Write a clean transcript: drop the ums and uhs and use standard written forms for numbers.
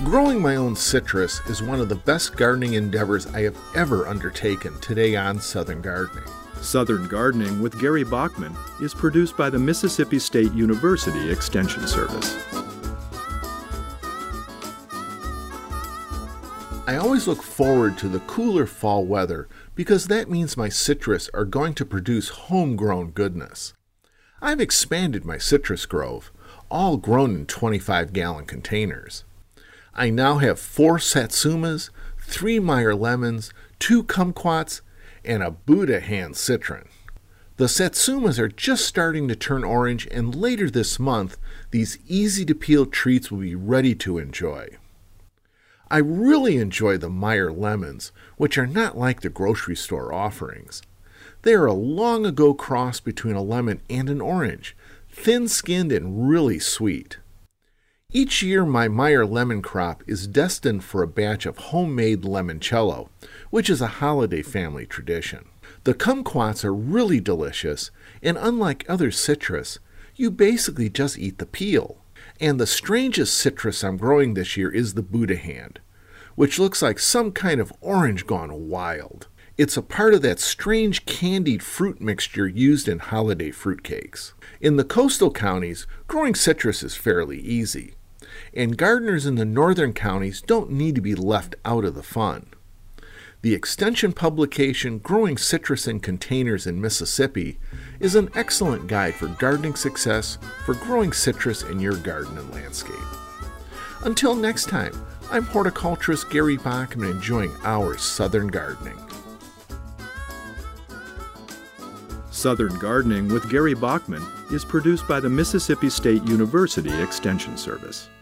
Growing my own citrus is one of the best gardening endeavors I have ever undertaken today on Southern Gardening. Southern Gardening with Gary Bachman is produced by the Mississippi State University Extension Service. I always look forward to the cooler fall weather because that means my citrus are going to produce homegrown goodness. I've expanded my citrus grove, all grown in 25-gallon containers. I now have 4 satsumas, 3 Meyer lemons, 2 kumquats, and a Buddha hand citron. The satsumas are just starting to turn orange, and later this month, these easy-to-peel treats will be ready to enjoy. I really enjoy the Meyer lemons, which are not like the grocery store offerings. They are a long-ago cross between a lemon and an orange, thin-skinned and really sweet. Each year my Meyer lemon crop is destined for a batch of homemade limoncello, which is a holiday family tradition. The kumquats are really delicious, and unlike other citrus, you basically just eat the peel. And the strangest citrus I'm growing this year is the Buddha hand, which looks like some kind of orange gone wild. It's a part of that strange candied fruit mixture used in holiday fruitcakes. In the coastal counties, growing citrus is fairly easy, and gardeners in the northern counties don't need to be left out of the fun. The extension publication Growing Citrus in Containers in Mississippi is an excellent guide for gardening success for growing citrus in your garden and landscape. Until next time, I'm horticulturist Gary Bachman enjoying our Southern Gardening. Southern Gardening with Gary Bachman is produced by the Mississippi State University Extension Service.